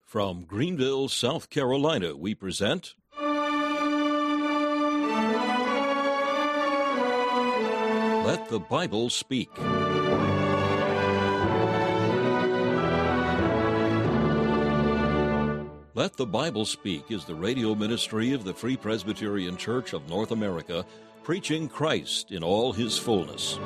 From Greenville, South Carolina, we present Let the Bible Speak. Let the Bible Speak is the radio ministry of the Free Presbyterian Church of North America, preaching Christ in all his fullness.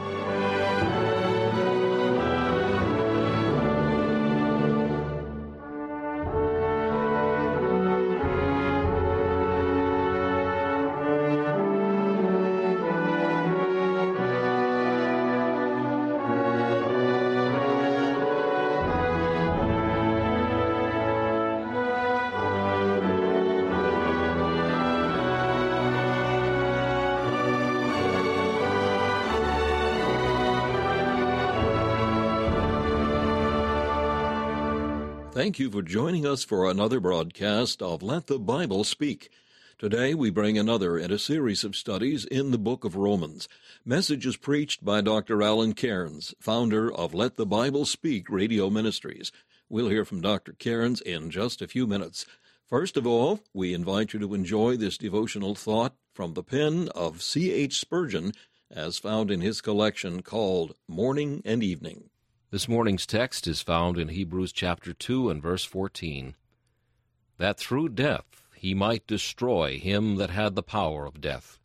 Thank you for joining us for another broadcast of Let the Bible Speak. Today we bring another in a series of studies in the book of Romans. Messages preached by Dr. Alan Cairns, founder of Let the Bible Speak Radio Ministries. We'll hear from Dr. Cairns in just a few minutes. First of all, we invite you to enjoy this devotional thought from the pen of C.H. Spurgeon, as found in his collection called Morning and Evening. This morning's text is found in Hebrews chapter 2 and verse 14. That through death he might destroy him that had the power of death.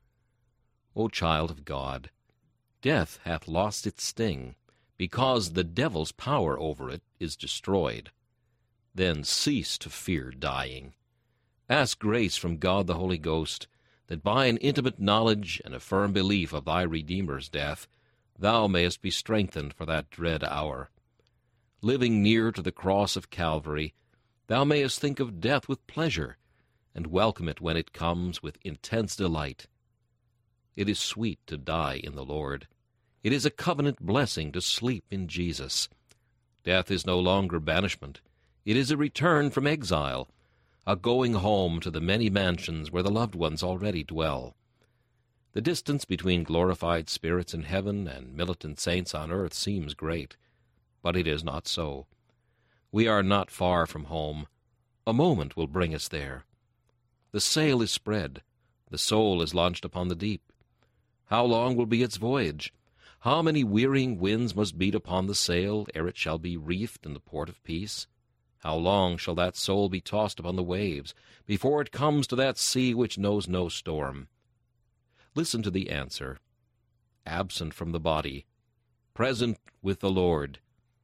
O child of God, death hath lost its sting, because the devil's power over it is destroyed. Then cease to fear dying. Ask grace from God the Holy Ghost, that by an intimate knowledge and a firm belief of thy Redeemer's death, thou mayest be strengthened for that dread hour. Living near to the cross of Calvary, thou mayest think of death with pleasure, and welcome it when it comes with intense delight. It is sweet to die in the Lord. It is a covenant blessing to sleep in Jesus. Death is no longer banishment. It is a return from exile, a going home to the many mansions where the loved ones already dwell. The distance between glorified spirits in heaven and militant saints on earth seems great, but it is not so. We are not far from home. A moment will bring us there. The sail is spread. The soul is launched upon the deep. How long will be its voyage? How many wearying winds must beat upon the sail ere it shall be reefed in the port of peace? How long shall that soul be tossed upon the waves before it comes to that sea which knows no storm? Listen to the answer. Absent from the body, present with the Lord.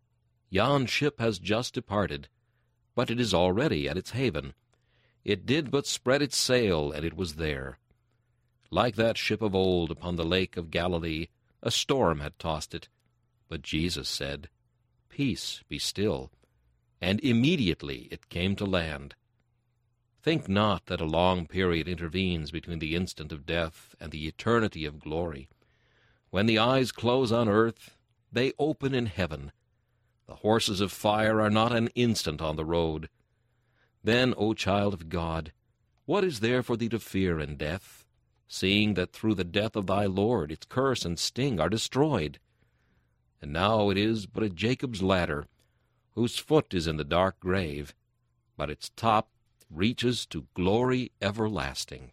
Yon ship has just departed, but it is already at its haven. It did but spread its sail, and it was there. Like that ship of old upon the lake of Galilee, a storm had tossed it. But Jesus said, Peace, be still. And immediately it came to land. Think not that a long period intervenes between the instant of death and the eternity of glory. When the eyes close on earth, they open in heaven. The horses of fire are not an instant on the road. Then, O child of God, what is there for thee to fear in death, seeing that through the death of thy Lord its curse and sting are destroyed? And now it is but a Jacob's ladder, whose foot is in the dark grave, but its top reaches to glory everlasting.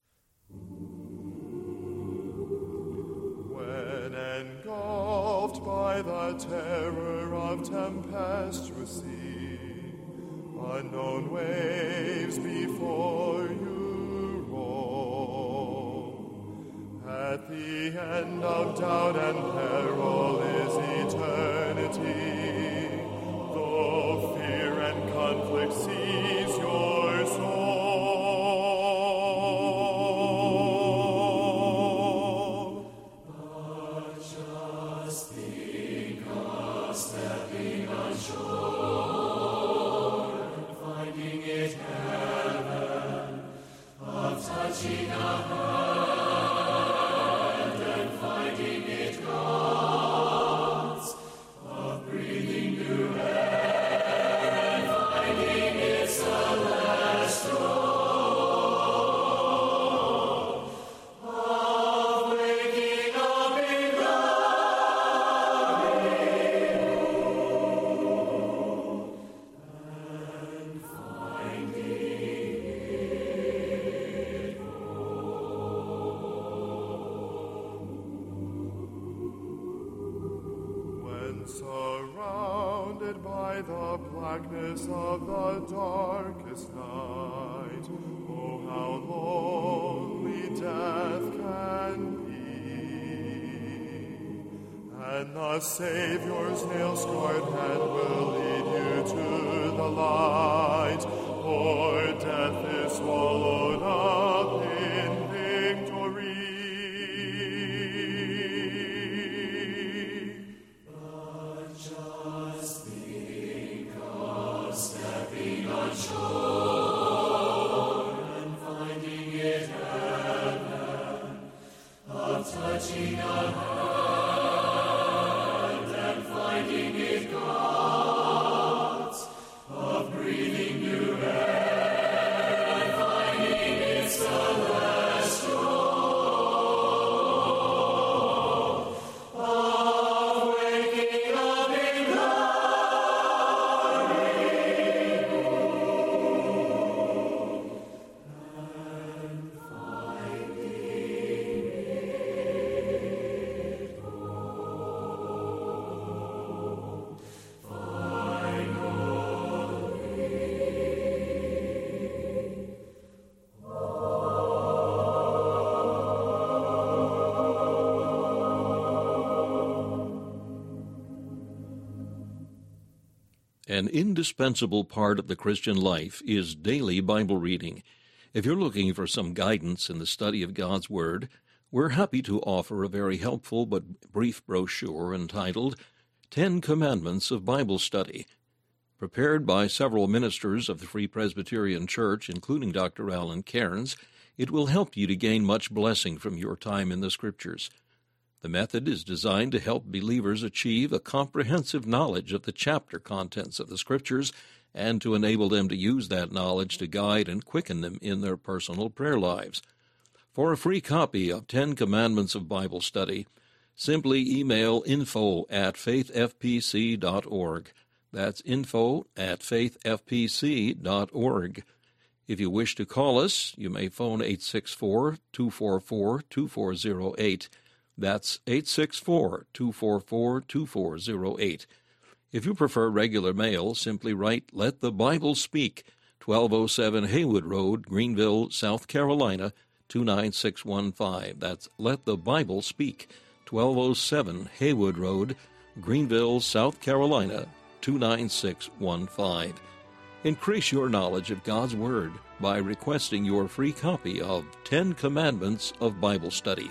When engulfed by the terror of tempestuous sea, unknown waves before you roll, at the end of doubt and peril is eternity, though fear and conflict seize your soul. But just think of stepping on shore and finding it heaven, of touching a hand and finding it God's, of breathing new air and finding it darkness of the darkest night, oh, how lonely death can be. And the Savior's nail-scarred hand will lead you to the light, for death is swallowed up in victory. But just think of stepping on shore and finding it heaven, of touching a hand and finding it God's, of breathing new air and finding it celestial, of waking up in glory, and finding it all An indispensable part of the Christian life is daily Bible reading. If you're looking for some guidance in the study of God's Word, we're happy to offer a very helpful but brief brochure entitled 10 Commandments of Bible Study. Prepared by several ministers of the Free Presbyterian Church, including Dr. Alan Cairns, it will help you to gain much blessing from your time in the Scriptures. The method is designed to help believers achieve a comprehensive knowledge of the chapter contents of the Scriptures and to enable them to use that knowledge to guide and quicken them in their personal prayer lives. For a free copy of 10 Commandments of Bible Study, simply email info@faithfpc.org. That's info@faithfpc.org. If you wish to call us, you may phone 864-244-2408. That's 864-244-2408. If you prefer regular mail, simply write Let the Bible Speak, 1207 Haywood Road, Greenville, South Carolina, 29615. That's Let the Bible Speak, 1207 Haywood Road, Greenville, South Carolina, 29615. Increase your knowledge of God's Word by requesting your free copy of 10 Commandments of Bible Study.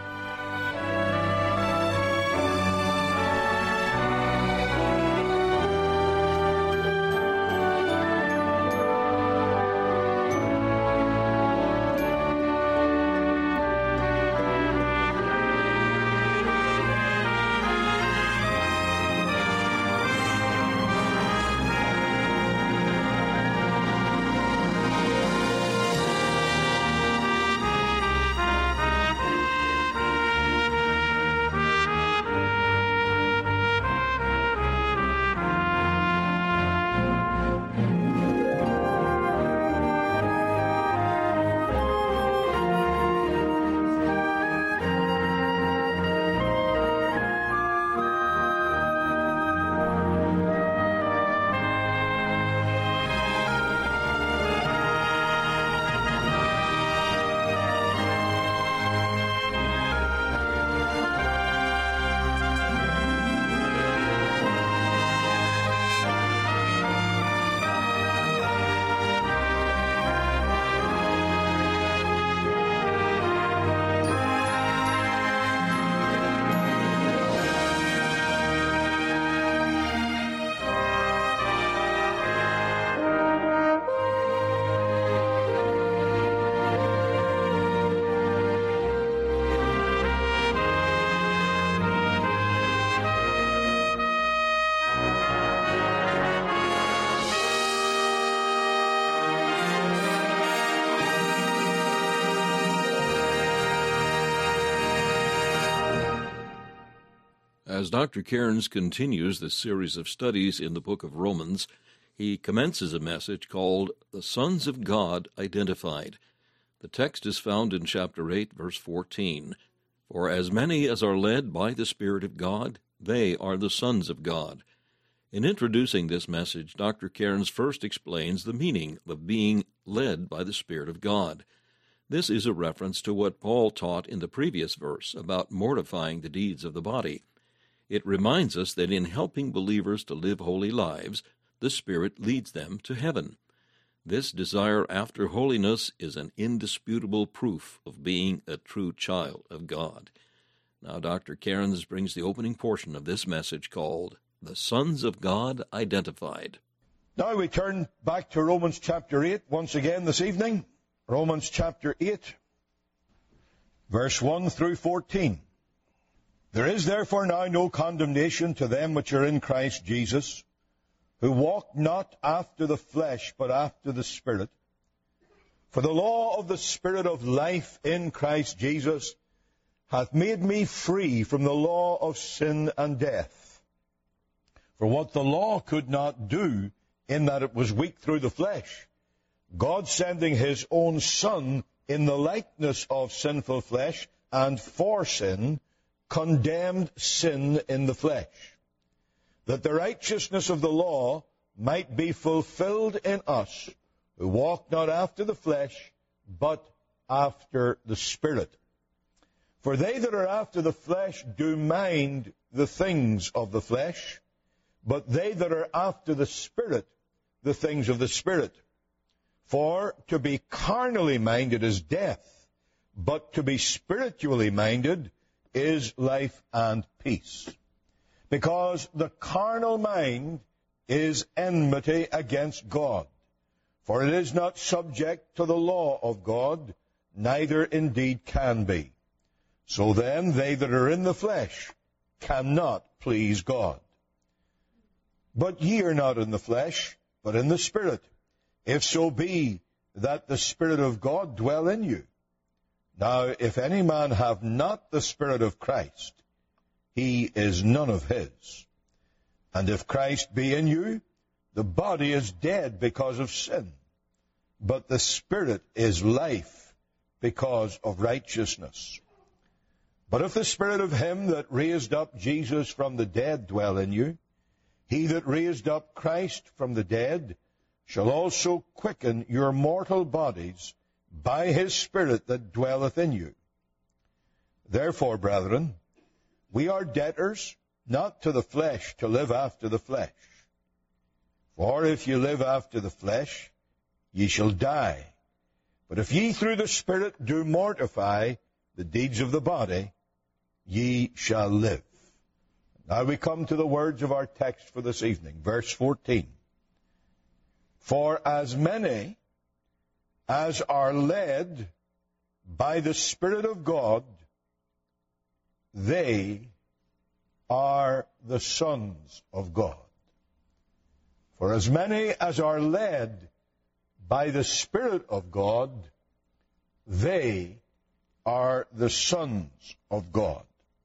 As Dr. Cairns continues this series of studies in the book of Romans, he commences a message called The Sons of God Identified. The text is found in chapter 8, verse 14. For as many as are led by the Spirit of God, they are the sons of God. In introducing this message, Dr. Cairns first explains the meaning of being led by the Spirit of God. This is a reference to what Paul taught in the previous verse about mortifying the deeds of the body. It reminds us that in helping believers to live holy lives, the Spirit leads them to heaven. This desire after holiness is an indisputable proof of being a true child of God. Now, Dr. Cairns brings the opening portion of this message called The Sons of God Identified. Now we turn back to Romans chapter 8 once again this evening. Romans chapter 8, verse 1 through 14. There is therefore now no condemnation to them which are in Christ Jesus, who walk not after the flesh, but after the Spirit. For the law of the Spirit of life in Christ Jesus hath made me free from the law of sin and death. For what the law could not do, in that it was weak through the flesh, God sending his own Son in the likeness of sinful flesh, and for sin, condemned sin in the flesh, that the righteousness of the law might be fulfilled in us, who walk not after the flesh, but after the Spirit. For they that are after the flesh do mind the things of the flesh, but they that are after the Spirit, the things of the Spirit. For to be carnally minded is death, but to be spiritually minded is life and peace. Because the carnal mind is enmity against God, for it is not subject to the law of God, neither indeed can be. So then they that are in the flesh cannot please God. But ye are not in the flesh, but in the Spirit, if so be that the Spirit of God dwell in you. Now, if any man have not the Spirit of Christ, he is none of his. And if Christ be in you, the body is dead because of sin, but the Spirit is life because of righteousness. But if the Spirit of him that raised up Jesus from the dead dwell in you, he that raised up Christ from the dead shall also quicken your mortal bodies by his Spirit that dwelleth in you. Therefore, brethren, we are debtors, not to the flesh, to live after the flesh. For if ye live after the flesh, ye shall die. But if ye through the Spirit do mortify the deeds of the body, ye shall live. Now we come to the words of our text for this evening, verse 14. For as many as are led by the Spirit of God, they are the sons of God. For as many as are led by the Spirit of God, they are the sons of God.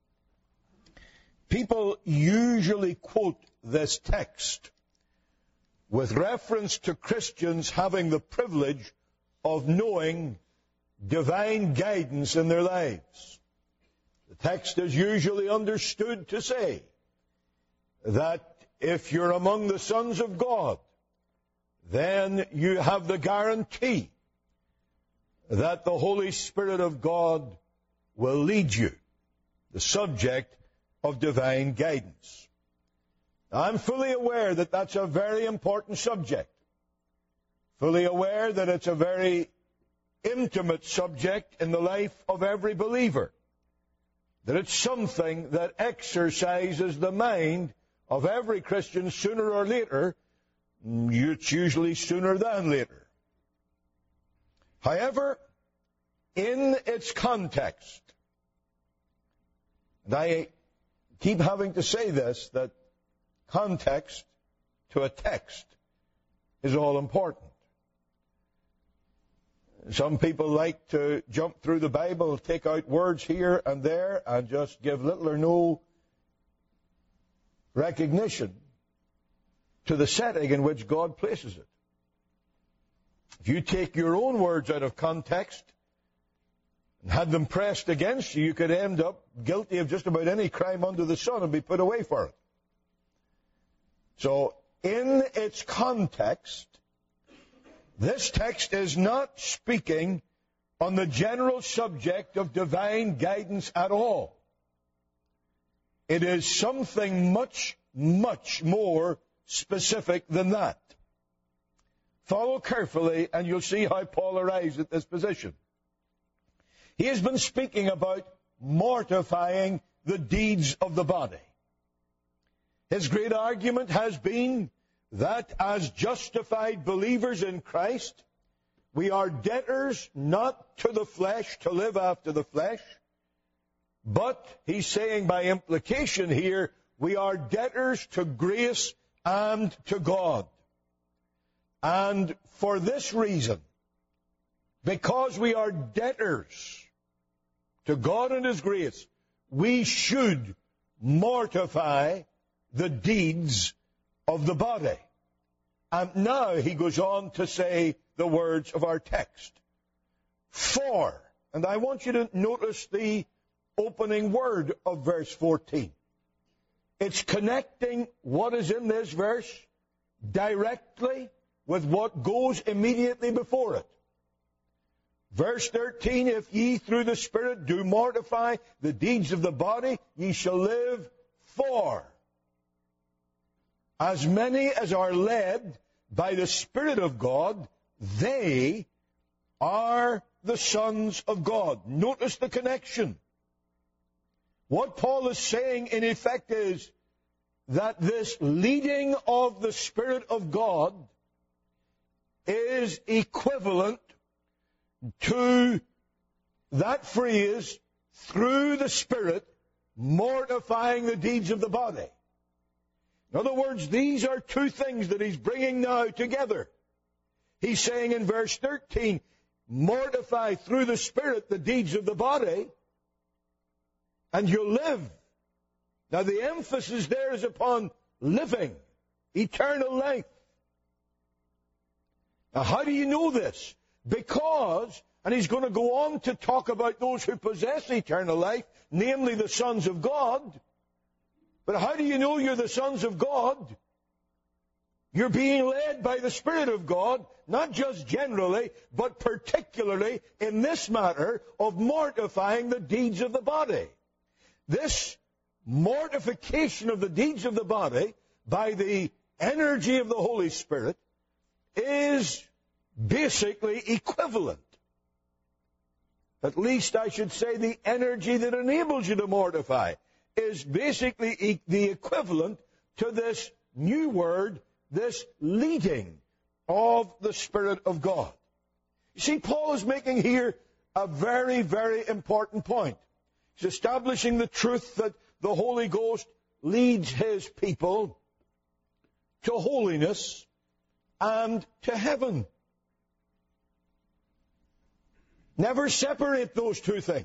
People usually quote this text with reference to Christians having the privilege of knowing divine guidance in their lives. The text is usually understood to say that if you're among the sons of God, then you have the guarantee that the Holy Spirit of God will lead you, the subject of divine guidance. Now, I'm fully aware that that's a very important subject, fully aware that it's a very intimate subject in the life of every believer, that it's something that exercises the mind of every Christian sooner or later. It's usually sooner than later. However, in its context, and I keep having to say this, that context to a text is all important. Some people like to jump through the Bible, take out words here and there, and just give little or no recognition to the setting in which God places it. If you take your own words out of context and had them pressed against you, you could end up guilty of just about any crime under the sun and be put away for it. So, in its context, this text is not speaking on the general subject of divine guidance at all. It is something much, much more specific than that. Follow carefully, and you'll see how Paul arrives at this position. He has been speaking about mortifying the deeds of the body. His great argument has been that as justified believers in Christ, we are debtors not to the flesh to live after the flesh, but he's saying by implication here, we are debtors to grace and to God. And for this reason, because we are debtors to God and His grace, we should mortify the deeds of the body. And now he goes on to say the words of our text. For, and I want you to notice the opening word of verse 14. It's connecting what is in this verse directly with what goes immediately before it. Verse 13, if ye through the Spirit do mortify the deeds of the body, ye shall live for. As many as are led by the Spirit of God, they are the sons of God. Notice the connection. What Paul is saying, in effect, is that this leading of the Spirit of God is equivalent to that phrase, through the Spirit, mortifying the deeds of the body. In other words, these are two things that he's bringing now together. He's saying in verse 13, mortify through the Spirit the deeds of the body, and you'll live. Now the emphasis there is upon living, eternal life. Now how do you know this? Because, and he's going to go on to talk about those who possess eternal life, namely the sons of God. But how do you know you're the sons of God? You're being led by the Spirit of God, not just generally, but particularly in this matter of mortifying the deeds of the body. This mortification of the deeds of the body by the energy of the Holy Spirit is basically equivalent. At least I should say the energy that enables you to mortify is basically the equivalent to this new word, this leading of the Spirit of God. You see, Paul is making here a very, very important point. He's establishing the truth that the Holy Ghost leads his people to holiness and to heaven. Never separate those two things.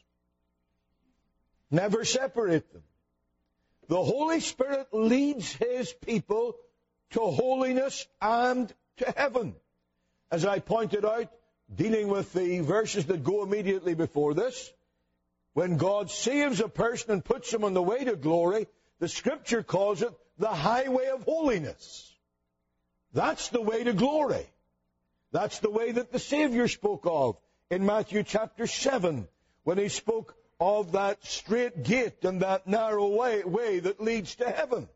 Never separate them. The Holy Spirit leads his people to holiness and to heaven. As I pointed out, dealing with the verses that go immediately before this, when God saves a person and puts him on the way to glory, the Scripture calls it the highway of holiness. That's the way to glory. That's the way that the Savior spoke of in Matthew chapter 7, when he spoke of that straight gate and that narrow way that leads to heaven.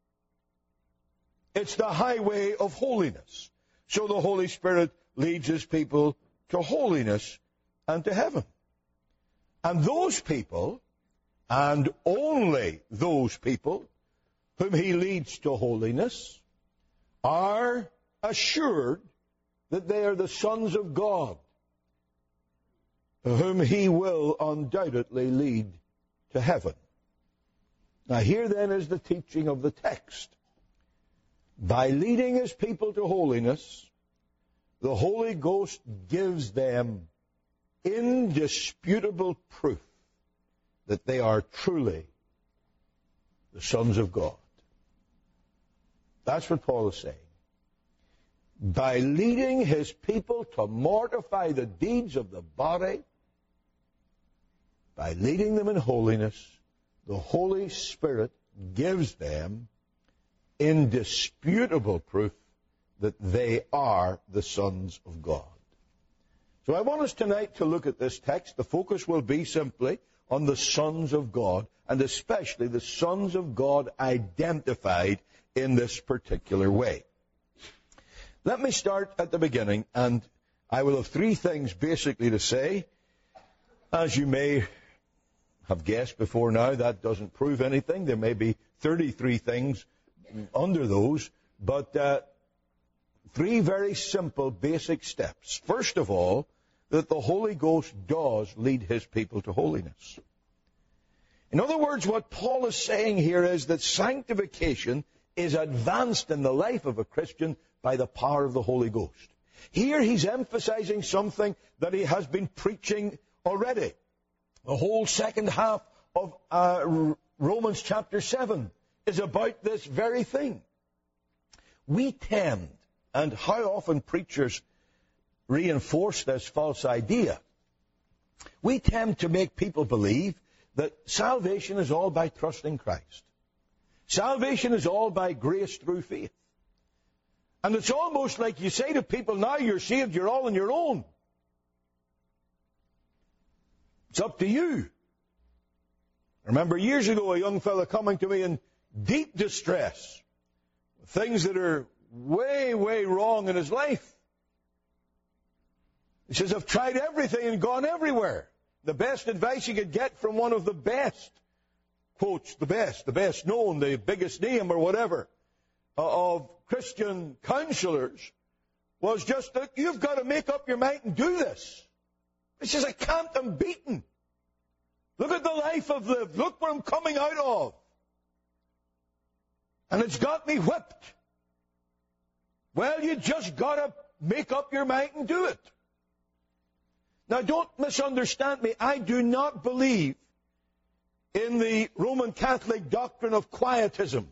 It's the highway of holiness. So the Holy Spirit leads his people to holiness and to heaven. And those people, and only those people whom he leads to holiness, are assured that they are the sons of God, whom he will undoubtedly lead to heaven. Now here then is the teaching of the text. By leading his people to holiness, the Holy Ghost gives them indisputable proof that they are truly the sons of God. That's what Paul is saying. By leading his people to mortify the deeds of the body, by leading them in holiness, the Holy Spirit gives them indisputable proof that they are the sons of God. So I want us tonight to look at this text. The focus will be simply on the sons of God, and especially the sons of God identified in this particular way. Let me start at the beginning, and I will have three things basically to say. As you may have guessed before now, that doesn't prove anything. There may be 33 things under those, but three very simple basic steps. First of all, that the Holy Ghost does lead his people to holiness. In other words, what Paul is saying here is that sanctification is advanced in the life of a Christian by the power of the Holy Ghost. Here he's emphasizing something that he has been preaching already. The whole second half of Romans chapter 7 is about this very thing. We tend, and how often preachers reinforce this false idea, we tend to make people believe that salvation is all by trusting Christ. Salvation is all by grace through faith. And it's almost like you say to people, now you're saved, you're all on your own. It's up to you. I remember years ago a young fellow coming to me in deep distress, things that are way, way wrong in his life. He says, I've tried everything and gone everywhere. The best advice you could get from one of the best, quotes, the best known, the biggest name or whatever, of Christian counselors was just that you've got to make up your mind and do this. He says, I can't, I'm beaten. Look at the life I've lived. Look where I'm coming out of. And it's got me whipped. Well, you just got to make up your mind and do it. Now, don't misunderstand me. I do not believe in the Roman Catholic doctrine of quietism.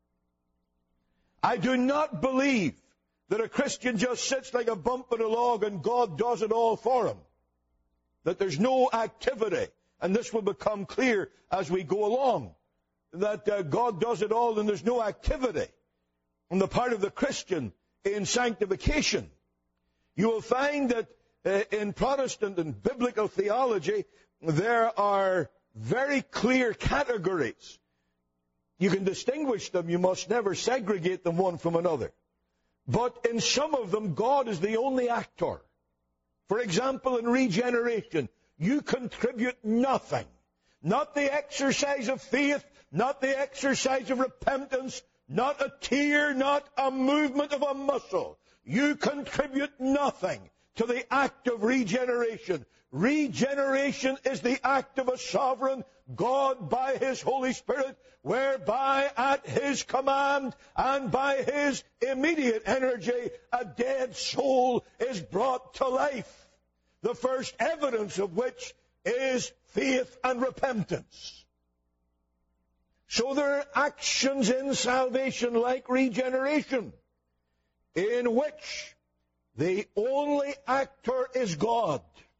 I do not believe that a Christian just sits like a bump in a log and God does it all for him. That there's no activity. And this will become clear as we go along. That God does it all and there's no activity on the part of the Christian in sanctification. You will find that in Protestant and biblical theology, there are very clear categories. You can distinguish them. You must never segregate them one from another. But in some of them, God is the only actor. For example, in regeneration, you contribute nothing. Not the exercise of faith, not the exercise of repentance, not a tear, not a movement of a muscle. You contribute nothing to the act of regeneration. Regeneration is the act of a sovereign God by His Holy Spirit, whereby at His command and by His immediate energy, a dead soul is brought to life. The first evidence of which is faith and repentance. So there are actions in salvation like regeneration, in which the only actor is God.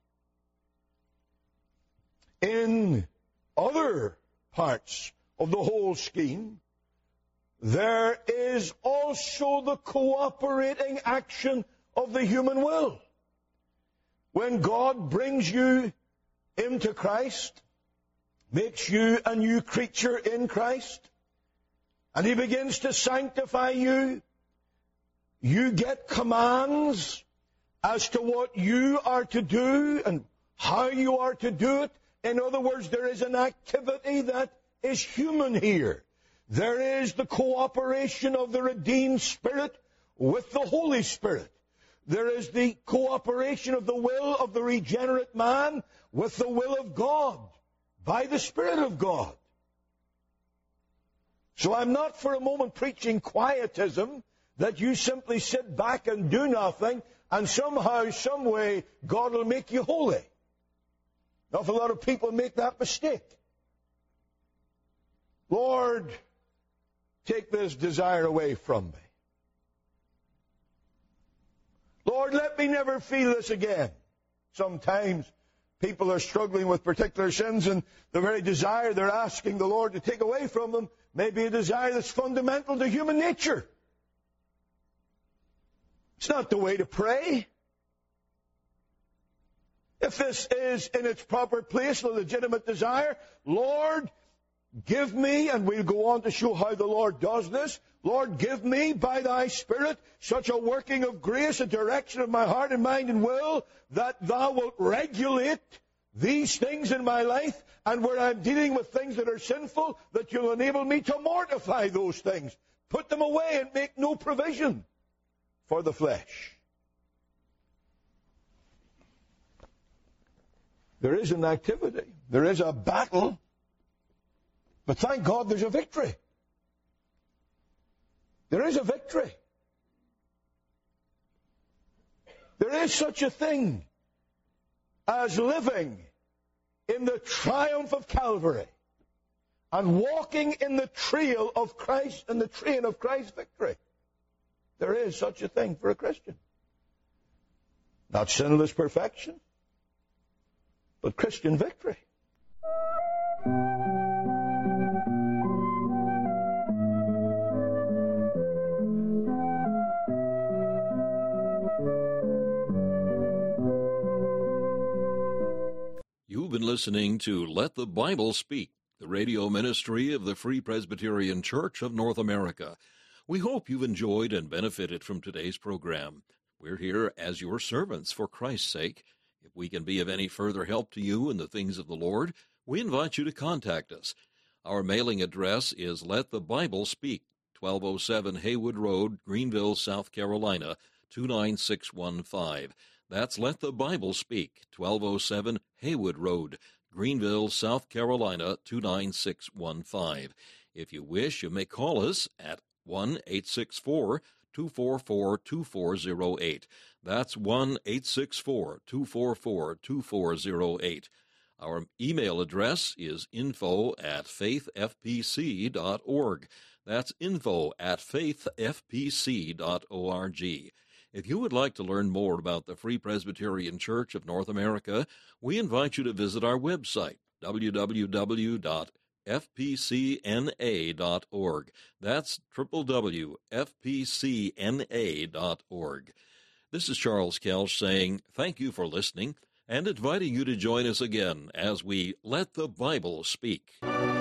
In other parts of the whole scheme, there is also the cooperating action of the human will. When God brings you into Christ, makes you a new creature in Christ, and He begins to sanctify you, you get commands as to what you are to do and how you are to do it. In other words, there is an activity that is human here. There is the cooperation of the redeemed spirit with the Holy Spirit. There is the cooperation of the will of the regenerate man with the will of God by the Spirit of God. So I'm not for a moment preaching quietism, that you simply sit back and do nothing, and somehow, some way, God will make you holy. An awful lot of people make that mistake. Lord, take this desire away from me. Lord, let me never feel this again. Sometimes people are struggling with particular sins, and the very desire they're asking the Lord to take away from them may be a desire that's fundamental to human nature. It's not the way to pray. If this is in its proper place, a legitimate desire, Lord, give me, and we'll go on to show how the Lord does this, Lord, give me by thy Spirit such a working of grace, a direction of my heart and mind and will, that thou wilt regulate these things in my life, and where I'm dealing with things that are sinful, that you'll enable me to mortify those things, put them away and make no provision for the flesh. There is an activity. There is a battle. But thank God there's a victory. There is a victory. There is such a thing as living in the triumph of Calvary and walking in the trail of Christ and the train of Christ's victory. There is such a thing for a Christian. Not sinless perfection, but Christian victory. You've been listening to Let the Bible Speak, the radio ministry of the Free Presbyterian Church of North America. We hope you've enjoyed and benefited from today's program. We're here as your servants for Christ's sake. If we can be of any further help to you in the things of the Lord, we invite you to contact us. Our mailing address is Let the Bible Speak, 1207 Haywood Road, Greenville, South Carolina, 29615. That's Let the Bible Speak, 1207 Haywood Road, Greenville, South Carolina, 29615. If you wish, you may call us at 1-864-244-2408. That's 1-864-244-2408. Our email address is info@faithfpc.org. That's info@faithfpc.org. If you would like to learn more about the Free Presbyterian Church of North America, we invite you to visit our website, www.fpcna.org. That's www.fpcna.org. This is Charles Kelch saying thank you for listening and inviting you to join us again as we Let the Bible Speak.